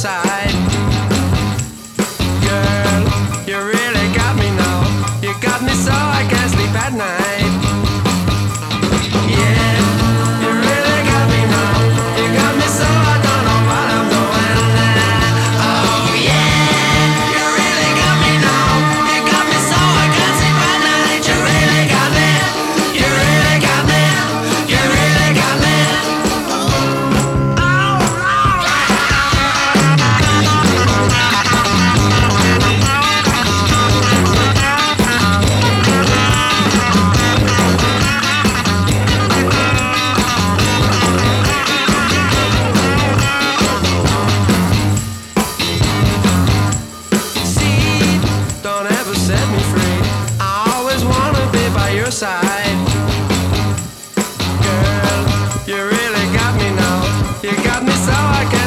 side. Girl, you really got me now. You got me so I can't sleep at night. Yeah, you really got me now. You got me so I don't know what I'm doing. Oh yeah, you really got me now. You got me so I can't sleep at night. You really got me. You really got me. You really got me. Don't ever set me free. I always wanna be by your side. Girl, you really got me now. You got me so I can't